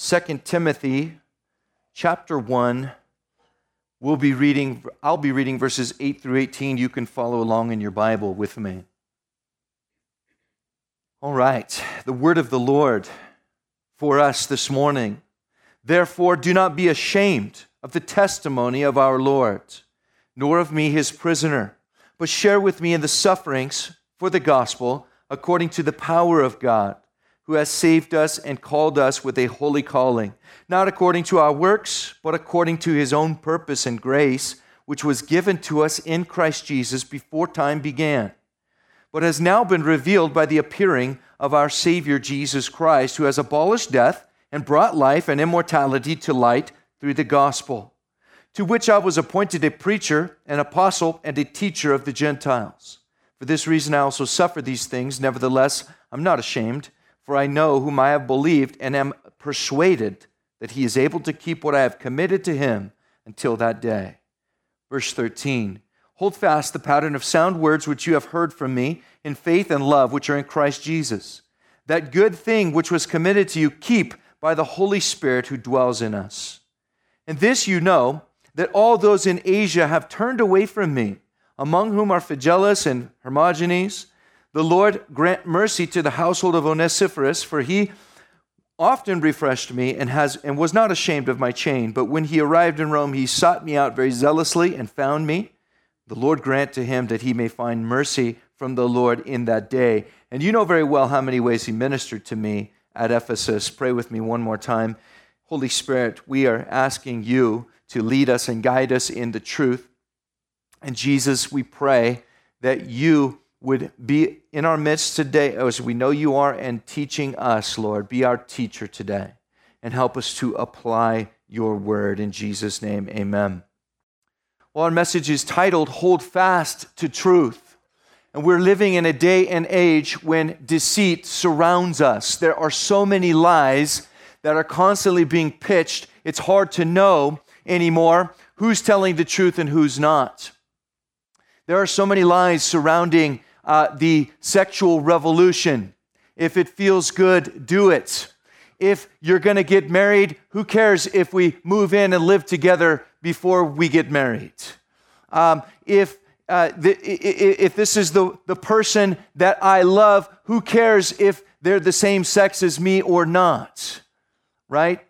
2 Timothy chapter 1. I'll be reading verses 8 through 18. You can follow along in your Bible with me. All right, the word of the Lord for us this morning. Therefore, do not be ashamed of the testimony of our Lord, nor of me, his prisoner, but share with me in the sufferings for the gospel according to the power of God, who has saved us and called us with a holy calling, not according to our works, but according to his own purpose and grace, which was given to us in Christ Jesus before time began, but has now been revealed by the appearing of our Savior Jesus Christ, who has abolished death and brought life and immortality to light through the gospel, to which I was appointed a preacher, an apostle, and a teacher of the Gentiles. For this reason I also suffer these things. Nevertheless, I'm not ashamed, for I know whom I have believed and am persuaded that he is able to keep what I have committed to him until that day. Verse 13, hold fast the pattern of sound words which you have heard from me in faith and love which are in Christ Jesus. That good thing which was committed to you keep by the Holy Spirit who dwells in us. And this you know, that all those in Asia have turned away from me, among whom are Phygelus and Hermogenes. The Lord grant mercy to the household of Onesiphorus, for he often refreshed me and was not ashamed of my chain. But when he arrived in Rome, he sought me out very zealously and found me. The Lord grant to him that he may find mercy from the Lord in that day. And you know very well how many ways he ministered to me at Ephesus. Pray with me one more time. Holy Spirit, we are asking you to lead us and guide us in the truth. And Jesus, we pray that you would be in our midst today, as we know you are, and teaching us, Lord. Be our teacher today and help us to apply your word. In Jesus' name, amen. Well, our message is titled, Hold Fast to Truth. And we're living in a day and age when deceit surrounds us. There are so many lies that are constantly being pitched. It's hard to know anymore who's telling the truth and who's not. There are so many lies surrounding the sexual revolution. If it feels good, do it. If you're going to get married, who cares if we move in and live together before we get married? If this is the person that I love, who cares if they're the same sex as me or not? Right?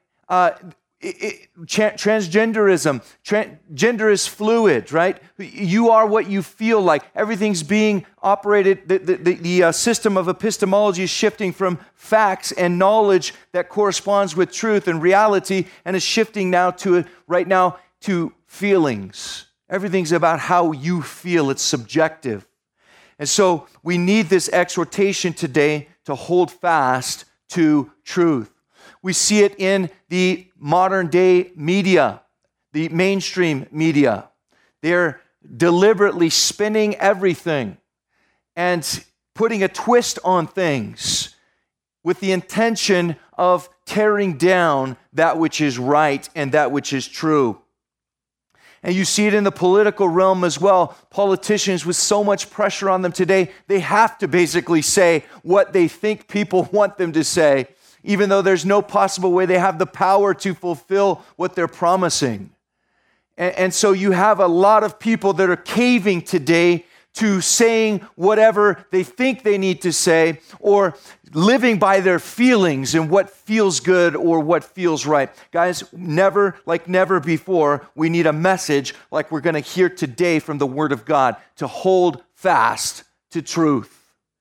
Transgenderism, gender is fluid, right? You are what you feel like. Everything's being operated, the system of epistemology is shifting from facts and knowledge that corresponds with truth and reality, and is shifting right now to feelings. Everything's about how you feel. It's subjective. And so we need this exhortation today to hold fast to truth. We see it in the modern day media, the mainstream media. They're deliberately spinning everything and putting a twist on things with the intention of tearing down that which is right and that which is true. And you see it in the political realm as well. Politicians, with so much pressure on them today, they have to basically say what they think people want them to say, even though there's no possible way they have the power to fulfill what they're promising. And so you have a lot of people that are caving today to saying whatever they think they need to say, or living by their feelings and what feels good or what feels right. Guys, never before, we need a message like we're going to hear today from the Word of God to hold fast to truth.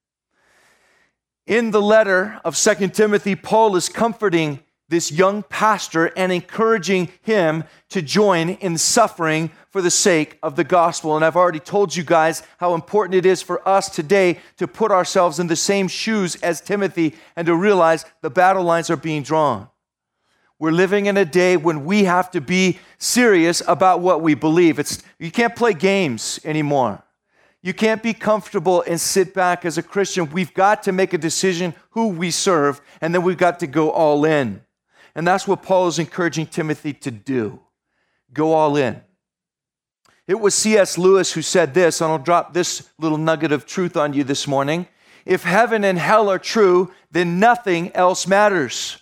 In the letter of 2 Timothy, Paul is comforting this young pastor and encouraging him to join in suffering for the sake of the gospel. And I've already told you guys how important it is for us today to put ourselves in the same shoes as Timothy and to realize the battle lines are being drawn. We're living in a day when we have to be serious about what we believe. You can't play games anymore. You can't be comfortable and sit back as a Christian. We've got to make a decision who we serve, and then we've got to go all in. And that's what Paul is encouraging Timothy to do. Go all in. It was C.S. Lewis who said this, and I'll drop this little nugget of truth on you this morning. If heaven and hell are true, then nothing else matters.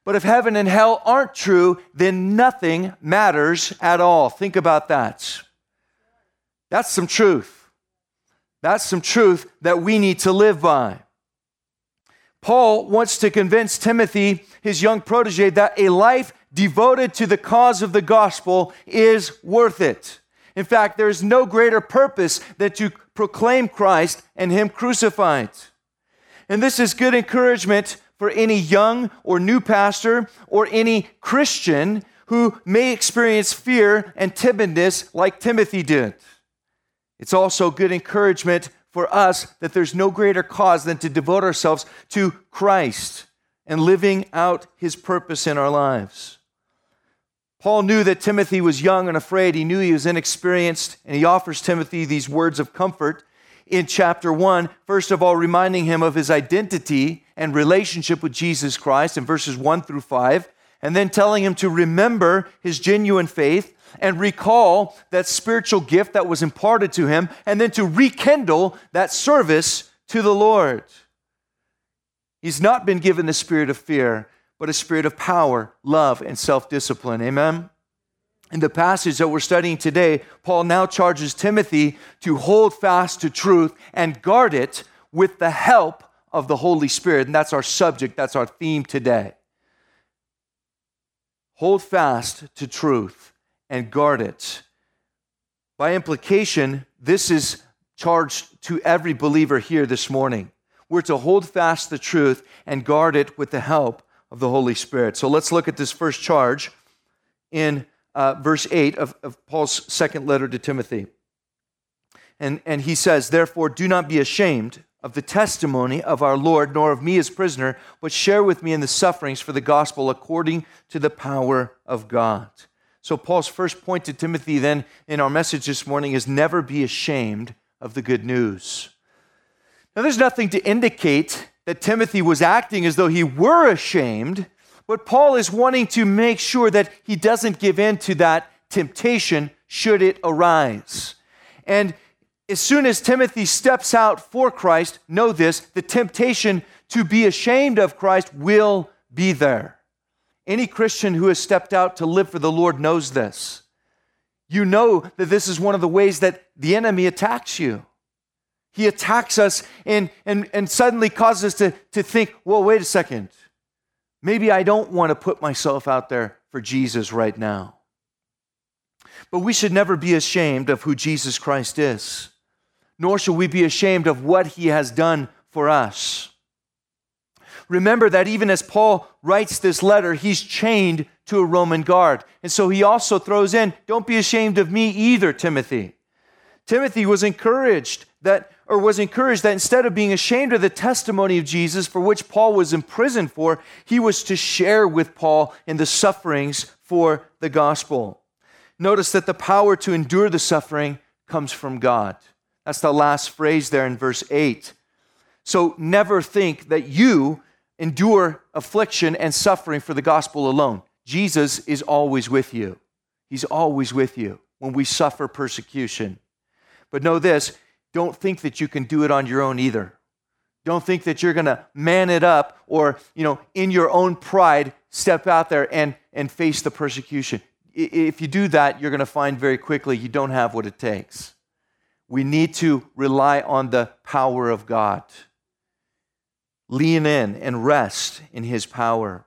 But if heaven and hell aren't true, then nothing matters at all. Think about that. That's some truth. That's some truth that we need to live by. Paul wants to convince Timothy, his young protege, that a life devoted to the cause of the gospel is worth it. In fact, there is no greater purpose than to proclaim Christ and Him crucified. And this is good encouragement for any young or new pastor or any Christian who may experience fear and timidness like Timothy did. It's also good encouragement for us that there's no greater cause than to devote ourselves to Christ and living out His purpose in our lives. Paul knew that Timothy was young and afraid. He knew he was inexperienced, and he offers Timothy these words of comfort in chapter 1, first of all, reminding him of his identity and relationship with Jesus Christ in verses 1 through 5, and then telling him to remember his genuine faith and recall that spiritual gift that was imparted to him, and then to rekindle that service to the Lord. He's not been given the spirit of fear, but a spirit of power, love, and self-discipline. Amen? In the passage that we're studying today, Paul now charges Timothy to hold fast to truth and guard it with the help of the Holy Spirit. And that's our subject, that's our theme today. Hold fast to truth and guard it. By implication, this is charged to every believer here this morning. We're to hold fast the truth and guard it with the help of the Holy Spirit. So let's look at this first charge in verse 8 of Paul's second letter to Timothy. And he says, "Therefore, do not be ashamed of the testimony of our Lord, nor of me as prisoner, but share with me in the sufferings for the gospel according to the power of God." So Paul's first point to Timothy then in our message this morning is never be ashamed of the good news. Now, there's nothing to indicate that Timothy was acting as though he were ashamed, but Paul is wanting to make sure that he doesn't give in to that temptation should it arise. And as soon as Timothy steps out for Christ, know this, the temptation to be ashamed of Christ will be there. Any Christian who has stepped out to live for the Lord knows this. You know that this is one of the ways that the enemy attacks you. He attacks us and suddenly causes us to think, well, wait a second. Maybe I don't want to put myself out there for Jesus right now. But we should never be ashamed of who Jesus Christ is, nor should we be ashamed of what He has done for us. Remember that even as Paul writes this letter, he's chained to a Roman guard. And so he also throws in, don't be ashamed of me either, Timothy. Timothy was encouraged that instead of being ashamed of the testimony of Jesus for which Paul was imprisoned for, he was to share with Paul in the sufferings for the gospel. Notice that the power to endure the suffering comes from God. That's the last phrase there in verse 8. So never think that you endure affliction and suffering for the gospel alone. Jesus is always with you. He's always with you when we suffer persecution. But know this, don't think that you can do it on your own either. Don't think that you're going to man it up or, in your own pride, step out there and face the persecution. If you do that, you're going to find very quickly you don't have what it takes. We need to rely on the power of God. Lean in and rest in His power.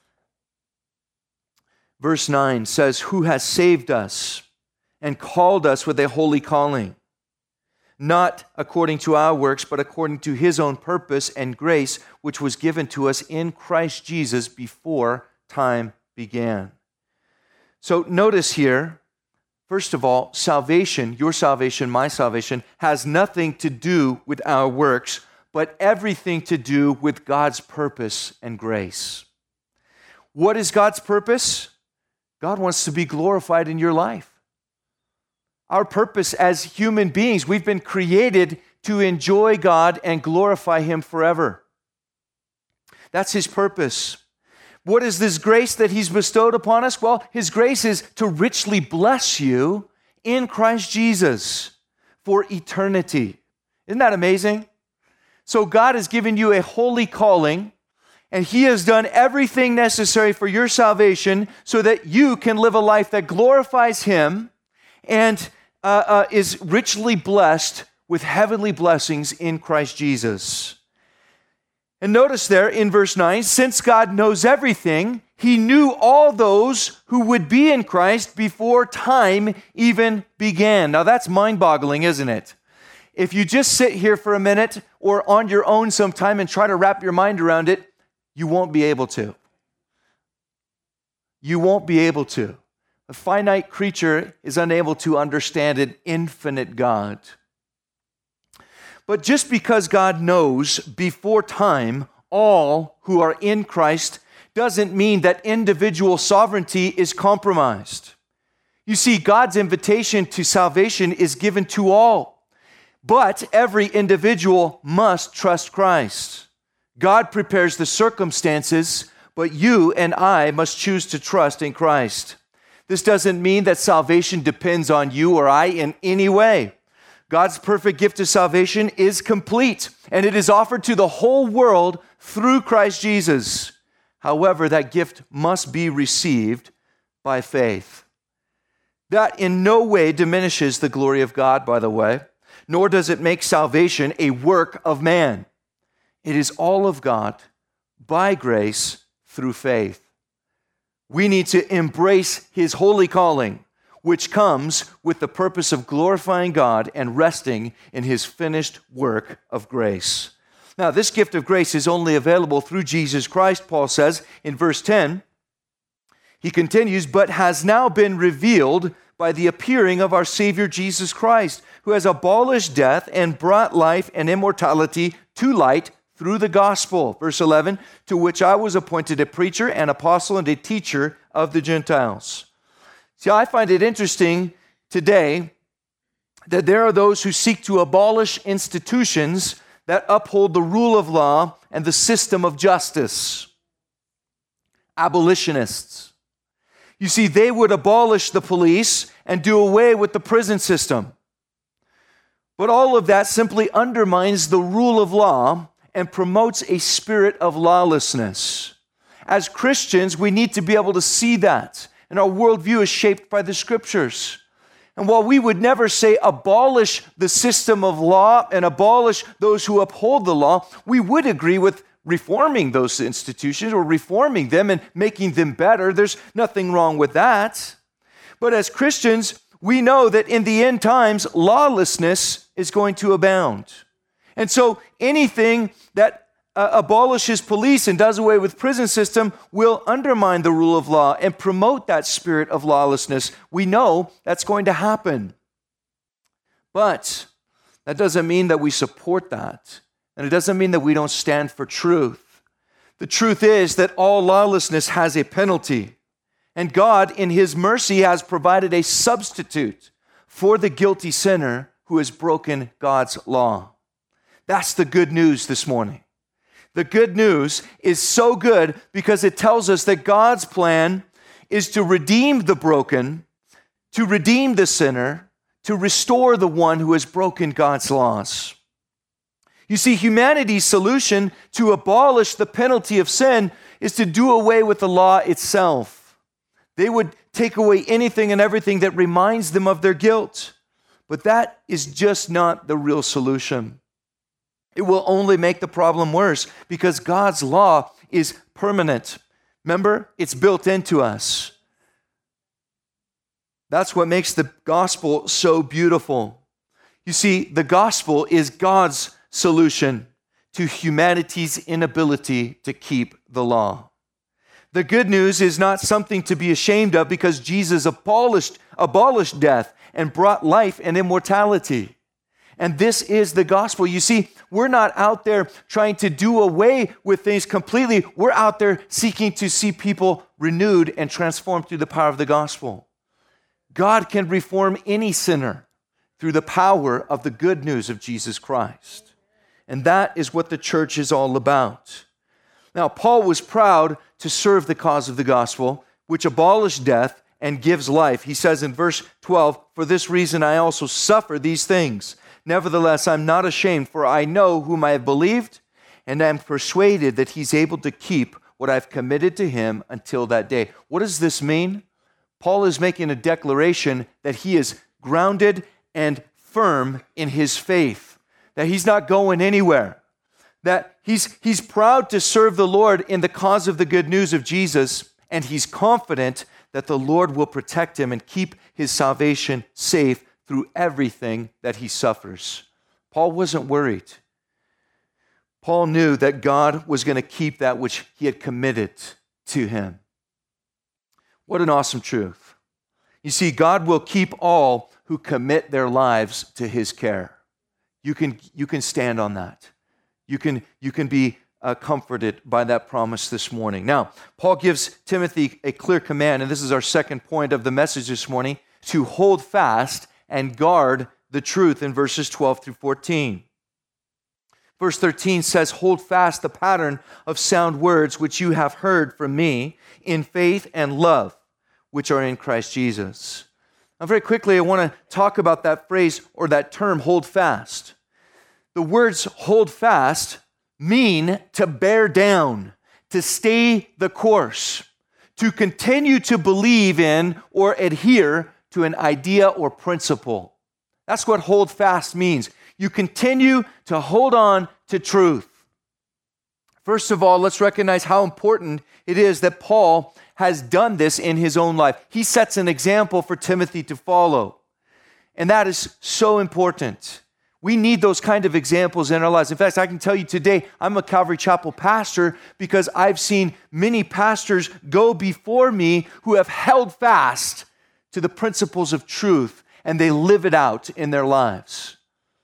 Verse 9 says, "Who has saved us and called us with a holy calling, not according to our works, but according to His own purpose and grace, which was given to us in Christ Jesus before time began." So notice here, first of all, salvation, your salvation, my salvation, has nothing to do with our works, but everything to do with God's purpose and grace. What is God's purpose? God wants to be glorified in your life. Our purpose as human beings, we've been created to enjoy God and glorify Him forever. That's His purpose. What is this grace that He's bestowed upon us? Well, His grace is to richly bless you in Christ Jesus for eternity. Isn't that amazing? So God has given you a holy calling. And he has done everything necessary for your salvation so that you can live a life that glorifies him and is richly blessed with heavenly blessings in Christ Jesus. And notice there in verse 9, since God knows everything, he knew all those who would be in Christ before time even began. Now that's mind-boggling, isn't it? If you just sit here for a minute or on your own sometime and try to wrap your mind around it, you won't be able to. You won't be able to. A finite creature is unable to understand an infinite God. But just because God knows before time all who are in Christ doesn't mean that individual sovereignty is compromised. You see, God's invitation to salvation is given to all, but every individual must trust Christ. God prepares the circumstances, but you and I must choose to trust in Christ. This doesn't mean that salvation depends on you or I in any way. God's perfect gift of salvation is complete, and it is offered to the whole world through Christ Jesus. However, that gift must be received by faith. That in no way diminishes the glory of God, by the way, nor does it make salvation a work of man. It is all of God by grace through faith. We need to embrace his holy calling, which comes with the purpose of glorifying God and resting in his finished work of grace. Now, this gift of grace is only available through Jesus Christ, Paul says in verse 10. He continues, but has now been revealed by the appearing of our Savior Jesus Christ, who has abolished death and brought life and immortality to light through the gospel. Verse 11, to which I was appointed a preacher, an apostle, and a teacher of the Gentiles. See, I find it interesting today that there are those who seek to abolish institutions that uphold the rule of law and the system of justice. Abolitionists. You see, they would abolish the police and do away with the prison system. But all of that simply undermines the rule of law and promotes a spirit of lawlessness. As Christians, we need to be able to see that. And our worldview is shaped by the scriptures. And while we would never say abolish the system of law and abolish those who uphold the law, we would agree with reforming those institutions or reforming them and making them better. There's nothing wrong with that. But as Christians, we know that in the end times, lawlessness is going to abound. And so anything that abolishes police and does away with prison system will undermine the rule of law and promote that spirit of lawlessness. We know that's going to happen. But that doesn't mean that we support that. And it doesn't mean that we don't stand for truth. The truth is that all lawlessness has a penalty. And God, in his mercy, has provided a substitute for the guilty sinner who has broken God's law. That's the good news this morning. The good news is so good because it tells us that God's plan is to redeem the broken, to redeem the sinner, to restore the one who has broken God's laws. You see, humanity's solution to abolish the penalty of sin is to do away with the law itself. They would take away anything and everything that reminds them of their guilt. But that is just not the real solution. It will only make the problem worse because God's law is permanent. Remember, it's built into us. That's what makes the gospel so beautiful. You see, the gospel is God's solution to humanity's inability to keep the law. The good news is not something to be ashamed of because Jesus abolished death and brought life and immortality. And this is the gospel. You see, we're not out there trying to do away with things completely. We're out there seeking to see people renewed and transformed through the power of the gospel. God can reform any sinner through the power of the good news of Jesus Christ. And that is what the church is all about. Now, Paul was proud to serve the cause of the gospel, which abolished death and gives life. He says in verse 12, "For this reason I also suffer these things. Nevertheless, I'm not ashamed, for I know whom I have believed, and I'm persuaded that he's able to keep what I've committed to him until that day. What does this mean? Paul is making a declaration that he is grounded and firm in his faith, that he's not going anywhere, that he's proud to serve the Lord in the cause of the good news of Jesus, and he's confident that the Lord will protect him and keep his salvation safe through everything that he suffers. Paul wasn't worried. Paul knew that God was going to keep that which he had committed to him. What an awesome truth. You see, God will keep all who commit their lives to his care. You can stand on that. You can be comforted by that promise this morning. Now, Paul gives Timothy a clear command, and this is our second point of the message this morning, to hold fast and guard the truth in verses 12 through 14. Verse 13 says, hold fast the pattern of sound words which you have heard from me in faith and love, which are in Christ Jesus. Now, very quickly, I want to talk about that phrase or that term, hold fast. The words hold fast mean to bear down, to stay the course, to continue to believe in or adhere to an idea or principle. That's what hold fast means. You continue to hold on to truth. First of all, let's recognize how important it is that Paul has done this in his own life. He sets an example for Timothy to follow. And that is so important. We need those kind of examples in our lives. In fact, I can tell you today, I'm a Calvary Chapel pastor because I've seen many pastors go before me who have held fast to the principles of truth, and they live it out in their lives.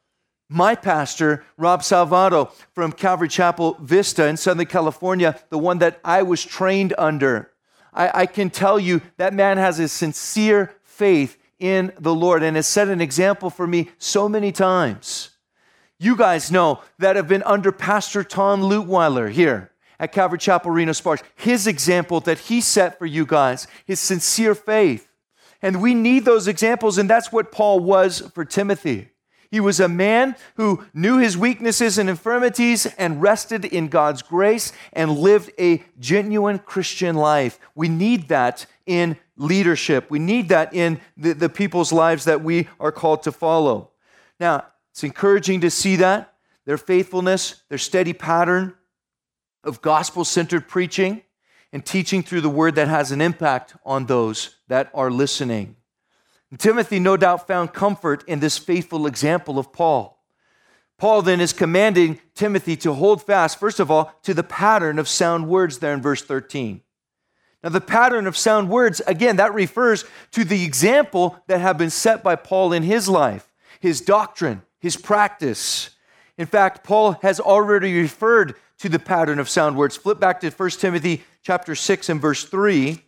My pastor, Rob Salvato from Calvary Chapel Vista in Southern California, the one that I was trained under, I can tell you that man has a sincere faith in the Lord and has set an example for me so many times. You guys know that have been under Pastor Tom Lutweiler here at Calvary Chapel Reno Sparks. His example that he set for you guys, his sincere faith. And we need those examples, and that's what Paul was for Timothy. He was a man who knew his weaknesses and infirmities and rested in God's grace and lived a genuine Christian life. We need that in leadership. We need that in the people's lives that we are called to follow. Now, it's encouraging to see that, their faithfulness, their steady pattern of gospel-centered preaching and teaching through the word that has an impact on those that are listening. Timothy no doubt found comfort in this faithful example of Paul. Paul then is commanding Timothy to hold fast, first of all, to the pattern of sound words there in verse 13. Now, the pattern of sound words, again, that refers to the example that have been set by Paul in his life, his doctrine, his practice. In fact, Paul has already referred to the pattern of sound words. Flip back to 1 Timothy chapter 6 and verse 3.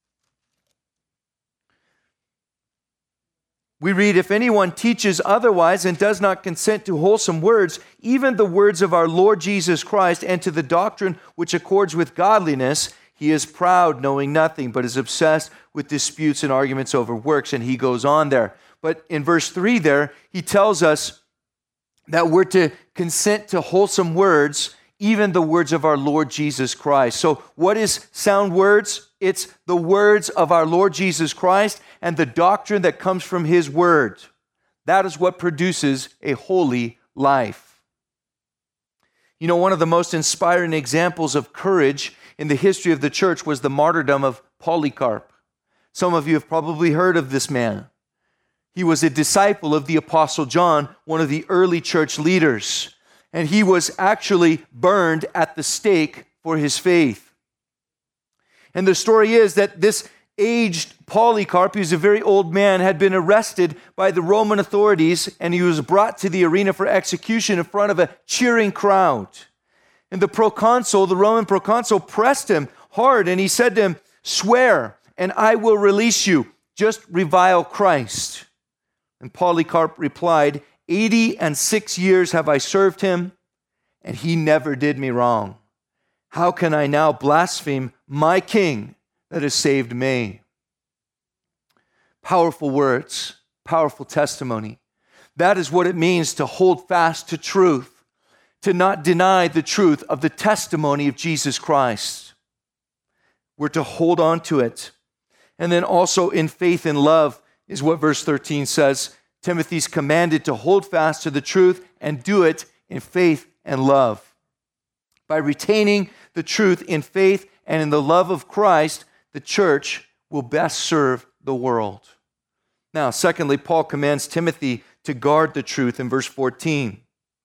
We read, if anyone teaches otherwise and does not consent to wholesome words, even the words of our Lord Jesus Christ, and to the doctrine which accords with godliness, he is proud, knowing nothing, but is obsessed with disputes and arguments over works. And he goes on there. But in verse 3 there, he tells us that we're to consent to wholesome words, even the words of our Lord Jesus Christ. So what is sound words? It's the words of our Lord Jesus Christ and the doctrine that comes from his word. That is what produces a holy life. You know, one of the most inspiring examples of courage in the history of the church was the martyrdom of Polycarp. Some of you have probably heard of this man. He was a disciple of the Apostle John, one of the early church leaders. And he was actually burned at the stake for his faith. And the story is that this aged Polycarp, who's a very old man, had been arrested by the Roman authorities, and he was brought to the arena for execution in front of a cheering crowd. And the Roman proconsul, pressed him hard, and he said to him, swear, and I will release you. Just revile Christ. And Polycarp replied, 86 years have I served him, and he never did me wrong. How can I now blaspheme my king that has saved me? Powerful words, powerful testimony. That is what it means to hold fast to truth, to not deny the truth of the testimony of Jesus Christ. We're to hold on to it. And then also in faith and love is what verse 13 says. Timothy's commanded to hold fast to the truth and do it in faith and love. By retaining the truth in faith and in the love of Christ, the church will best serve the world. Now, secondly, Paul commands Timothy to guard the truth in verse 14.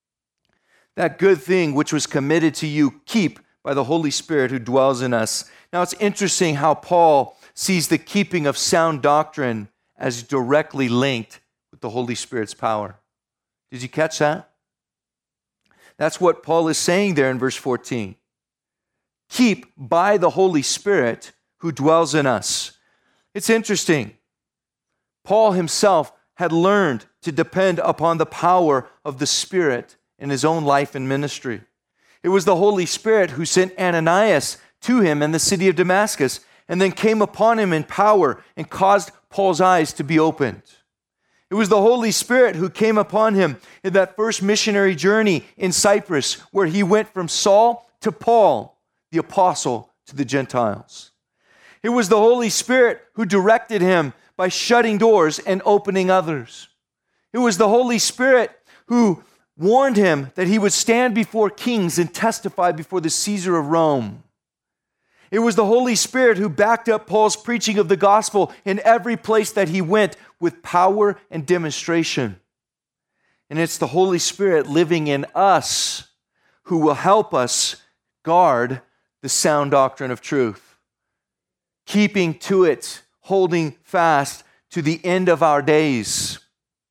That good thing which was committed to you, keep by the Holy Spirit who dwells in us. Now, it's interesting how Paul sees the keeping of sound doctrine as directly linked with the Holy Spirit's power. Did you catch that? That's what Paul is saying there in verse 14. Keep by the Holy Spirit who dwells in us. It's interesting. Paul himself had learned to depend upon the power of the Spirit in his own life and ministry. It was the Holy Spirit who sent Ananias to him in the city of Damascus and then came upon him in power and caused Paul's eyes to be opened. It was the Holy Spirit who came upon him in that first missionary journey in Cyprus, where he went from Saul to Paul, the apostle to the Gentiles. It was the Holy Spirit who directed him by shutting doors and opening others. It was the Holy Spirit who warned him that he would stand before kings and testify before the Caesar of Rome. It was the Holy Spirit who backed up Paul's preaching of the gospel in every place that he went with power and demonstration. And it's the Holy Spirit living in us who will help us guard the sound doctrine of truth, keeping to it, holding fast to the end of our days.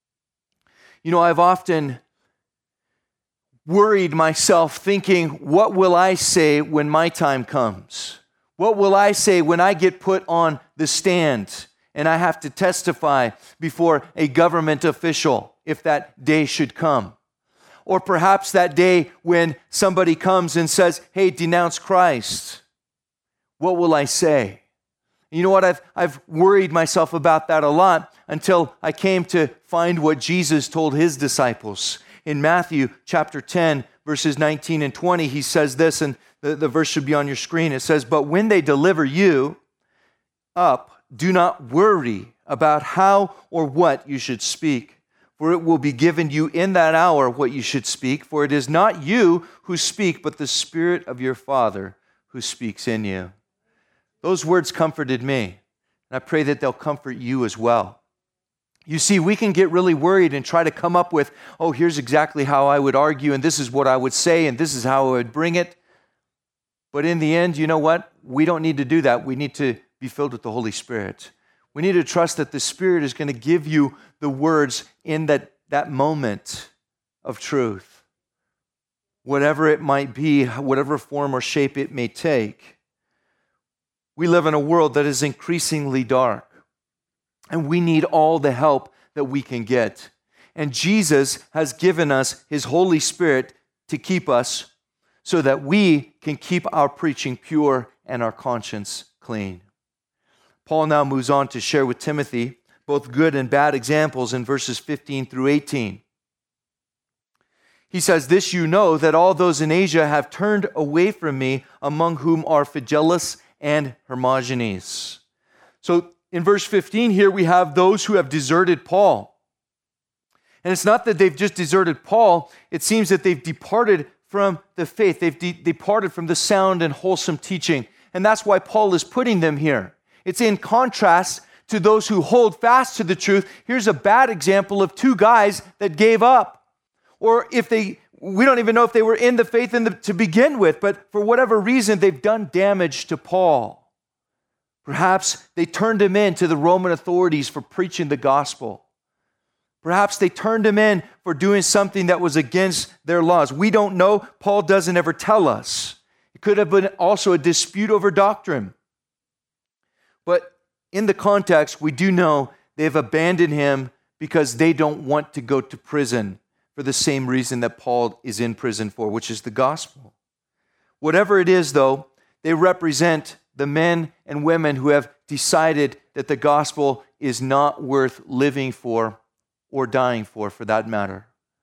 You know, I've often worried myself thinking, what will I say when my time comes? What will I say when I get put on the stand and I have to testify before a government official, if that day should come? Or perhaps that day when somebody comes and says, hey, denounce Christ. What will I say? You know what? I've worried myself about that a lot until I came to find what Jesus told his disciples. In Matthew chapter 10, verses 19 and 20, he says this, and the verse should be on your screen. It says, but when they deliver you up, do not worry about how or what you should speak, for it will be given you in that hour what you should speak, for it is not you who speak, but the Spirit of your Father who speaks in you. Those words comforted me, and I pray that they'll comfort you as well. You see, we can get really worried and try to come up with, oh, here's exactly how I would argue, and this is what I would say, and this is how I would bring it. But in the end, you know what? We don't need to do that. We need to be filled with the Holy Spirit. We need to trust that the Spirit is going to give you the words in that moment of truth. Whatever it might be, whatever form or shape it may take. We live in a world that is increasingly dark, and we need all the help that we can get. And Jesus has given us his Holy Spirit to keep us so that we can keep our preaching pure and our conscience clean. Paul now moves on to share with Timothy both good and bad examples in verses 15 through 18. He says, this you know, that all those in Asia have turned away from me, among whom are Phygelus and Hermogenes. So in verse 15 here, we have those who have deserted Paul. And it's not that they've just deserted Paul. It seems that they've departed from the faith. They've departed from the sound and wholesome teaching. And that's why Paul is putting them here. It's in contrast to those who hold fast to the truth. Here's a bad example of two guys that gave up. Or we don't even know if they were in the faith to begin with, but for whatever reason, they've done damage to Paul. Perhaps they turned him in to the Roman authorities for preaching the gospel. Perhaps they turned him in for doing something that was against their laws. We don't know. Paul doesn't ever tell us. It could have been also a dispute over doctrine. But in the context, we do know they've abandoned him because they don't want to go to prison for the same reason that Paul is in prison for, which is the gospel. Whatever it is, though, they represent the men and women who have decided that the gospel is not worth living for or dying for that matter.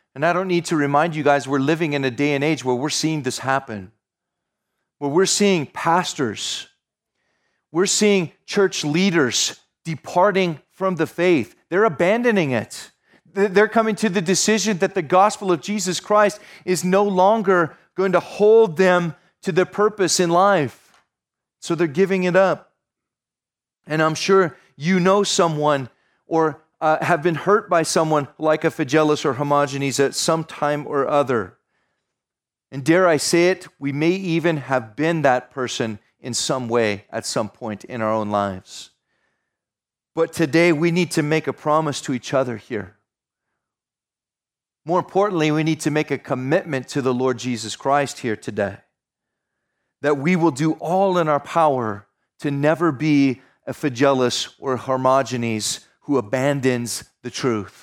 And I don't need to remind you guys, we're living in a day and age where we're seeing this happen, where we're seeing pastors, we're seeing church leaders departing from the faith. They're abandoning it. They're coming to the decision that the gospel of Jesus Christ is no longer going to hold them to their purpose in life. So they're giving it up. And I'm sure you know someone or have been hurt by someone like a Phygellus or Hermogenes at some time or other. And dare I say it, we may even have been that person in some way at some point in our own lives. But today we need to make a promise to each other here. More importantly, we need to make a commitment to the Lord Jesus Christ here today, that we will do all in our power to never be a Phygellus or Hermogenes who abandons the truth.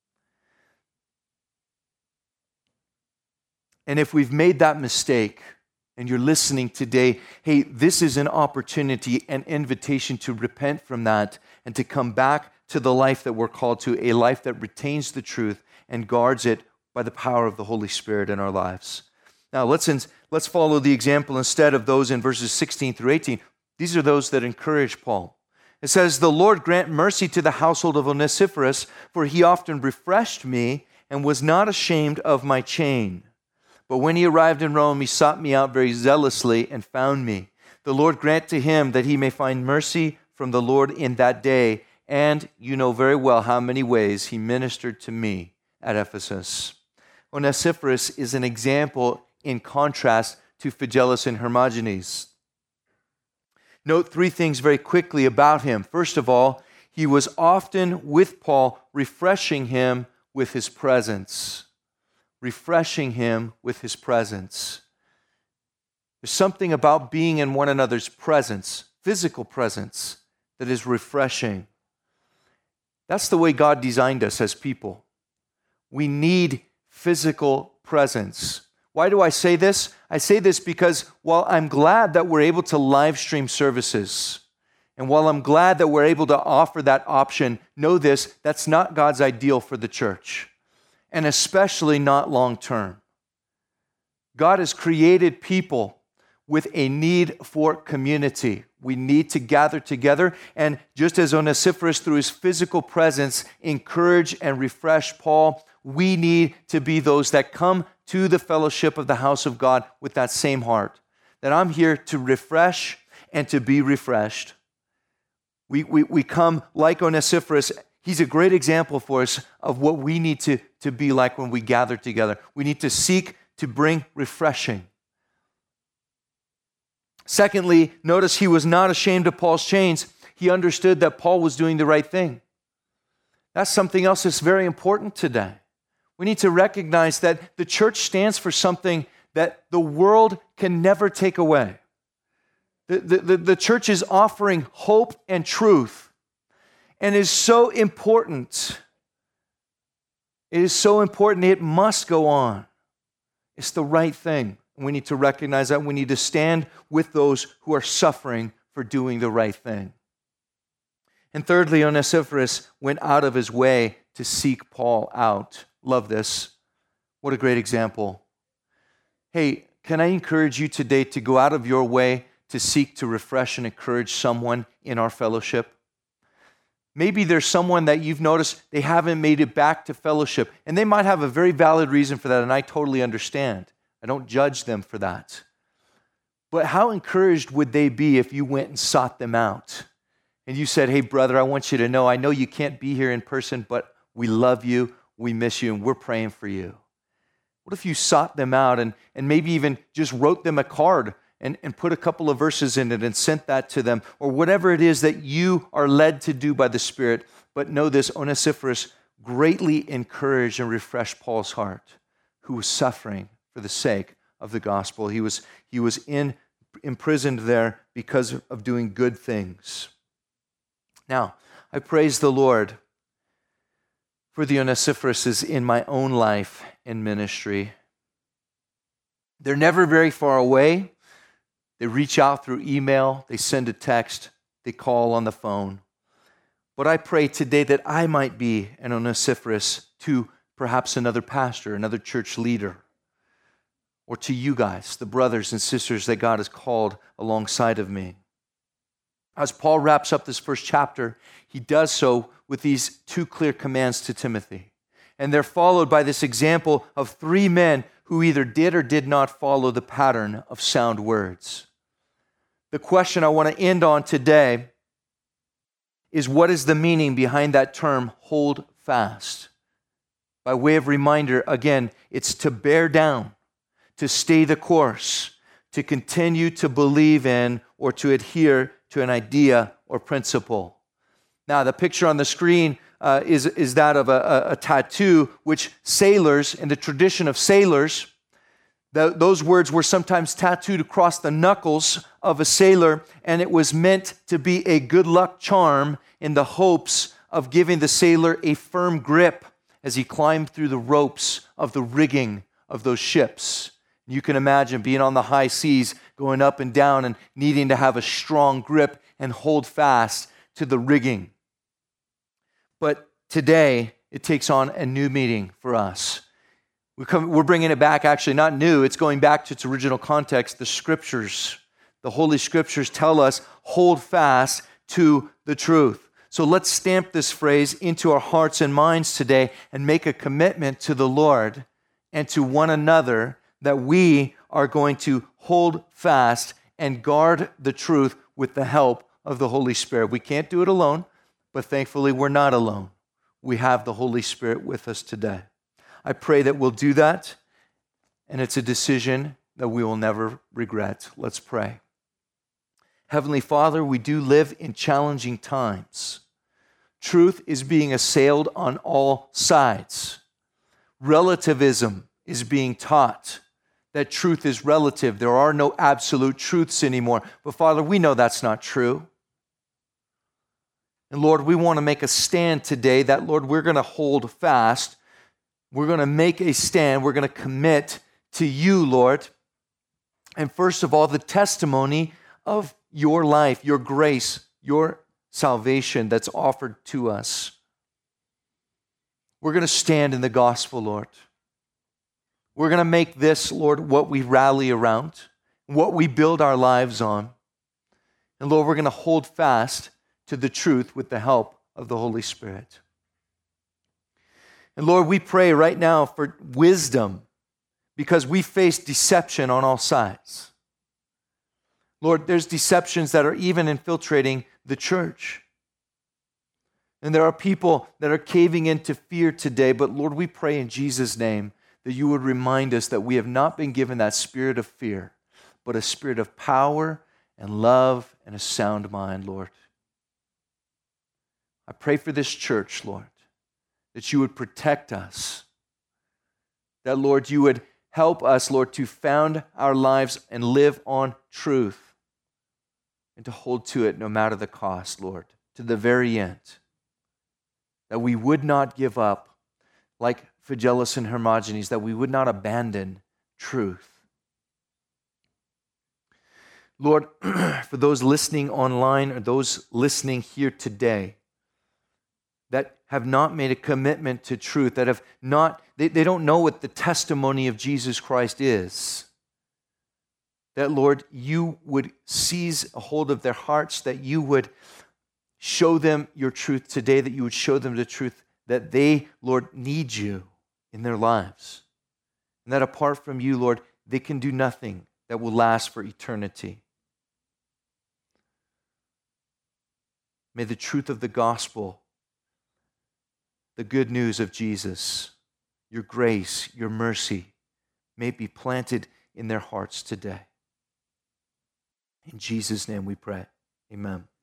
And if we've made that mistake and you're listening today, hey, this is an opportunity, an invitation to repent from that and to come back to the life that we're called to, a life that retains the truth and guards it by the power of the Holy Spirit in our lives. Now, let's follow the example instead of those in verses 16 through 18. These are those that encourage Paul. It says, "The Lord grant mercy to the household of Onesiphorus, for he often refreshed me and was not ashamed of my chain. But when he arrived in Rome, he sought me out very zealously and found me. The Lord grant to him that he may find mercy from the Lord in that day. And you know very well how many ways he ministered to me at Ephesus." Onesiphorus is an example in contrast to Phygellus and Hermogenes. Note three things very quickly about him. First of all, he was often with Paul, refreshing him with his presence. Refreshing him with his presence. There's something about being in one another's presence, physical presence, that is refreshing. That's the way God designed us as people. We need physical presence. Why do I say this? I say this because while I'm glad that we're able to live stream services, and while I'm glad that we're able to offer that option, know this, that's not God's ideal for the church, and especially not long term. God has created people with a need for community. We need to gather together, and just as Onesiphorus through his physical presence encouraged and refreshed Paul, we need to be those that come to the fellowship of the house of God with that same heart, that I'm here to refresh and to be refreshed. We come like Onesiphorus. He's a great example for us of what we need to be like when we gather together. We need to seek to bring refreshing. Secondly, notice he was not ashamed of Paul's chains. He understood that Paul was doing the right thing. That's something else that's very important today. We need to recognize that the church stands for something that the world can never take away. The church is offering hope and truth, and is so important. It is so important. It must go on. It's the right thing. We need to recognize that. We need to stand with those who are suffering for doing the right thing. And thirdly, Onesiphorus went out of his way to seek Paul out. Love this. What a great example. Hey, can I encourage you today to go out of your way to seek to refresh and encourage someone in our fellowship? Maybe there's someone that you've noticed they haven't made it back to fellowship, and they might have a very valid reason for that, and I totally understand. I don't judge them for that. But how encouraged would they be if you went and sought them out? And you said, "Hey, brother, I want you to know, I know you can't be here in person, but we love you, we miss you, and we're praying for you." What if you sought them out and maybe even just wrote them a card and put a couple of verses in it and sent that to them, or whatever it is that you are led to do by the Spirit. But know this, Onesiphorus greatly encouraged and refreshed Paul's heart, who was suffering for the sake of the gospel. He was imprisoned there because of doing good things. Now, I praise the Lord for the Onesiphorus in my own life and ministry. They're never very far away. They reach out through email, they send a text, they call on the phone. But I pray today that I might be an Onesiphorus to perhaps another pastor, another church leader, or to you guys, the brothers and sisters that God has called alongside of me. As Paul wraps up this first chapter, he does so with these two clear commands to Timothy. And they're followed by this example of three men who either did or did not follow the pattern of sound words. The question I want to end on today is, what is the meaning behind that term, hold fast? By way of reminder, again, it's to bear down, to stay the course, to continue to believe in or to adhere to an idea or principle. Now, the picture on the screen is that of a tattoo, which sailors, in the tradition of sailors, those words were sometimes tattooed across the knuckles of a sailor, and it was meant to be a good luck charm in the hopes of giving the sailor a firm grip as he climbed through the ropes of the rigging of those ships. You can imagine being on the high seas, going up and down and needing to have a strong grip and hold fast to the rigging. But today, it takes on a new meaning for us. We're bringing it back, actually not new, it's going back to its original context. The Scriptures, the Holy Scriptures tell us, hold fast to the truth. So let's stamp this phrase into our hearts and minds today and make a commitment to the Lord and to one another that we are going to hold fast and guard the truth with the help of the Holy Spirit. We can't do it alone, but thankfully we're not alone. We have the Holy Spirit with us today. I pray that we'll do that, and it's a decision that we will never regret. Let's pray. Heavenly Father, we do live in challenging times. Truth is being assailed on all sides. Relativism is being taught. That truth is relative. There are no absolute truths anymore. But Father, we know that's not true. And Lord, we want to make a stand today that, Lord, we're going to hold fast. We're going to make a stand. We're going to commit to you, Lord. And first of all, the testimony of your life, your grace, your salvation that's offered to us. We're going to stand in the gospel, Lord. We're going to make this, Lord, what we rally around, what we build our lives on. And Lord, we're going to hold fast to the truth with the help of the Holy Spirit. And Lord, we pray right now for wisdom because we face deception on all sides. Lord, there's deceptions that are even infiltrating the church. And there are people that are caving into fear today, but Lord, we pray in Jesus' name that you would remind us that we have not been given that spirit of fear, but a spirit of power and love and a sound mind, Lord. I pray for this church, Lord, that you would protect us, that, Lord, you would help us, Lord, to found our lives and live on truth and to hold to it no matter the cost, Lord, to the very end, that we would not give up like Phygellus and Hermogenes, that we would not abandon truth. Lord, for those listening online or those listening here today that have not made a commitment to truth, that have not, they don't know what the testimony of Jesus Christ is, that, Lord, you would seize a hold of their hearts, that you would show them your truth today, that you would show them the truth that they, Lord, need you in their lives. And that apart from you, Lord, they can do nothing that will last for eternity. May the truth of the gospel, the good news of Jesus, your grace, your mercy, may it be planted in their hearts today. In Jesus' name we pray. Amen.